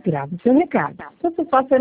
Grave o seu recado. Se você pode ser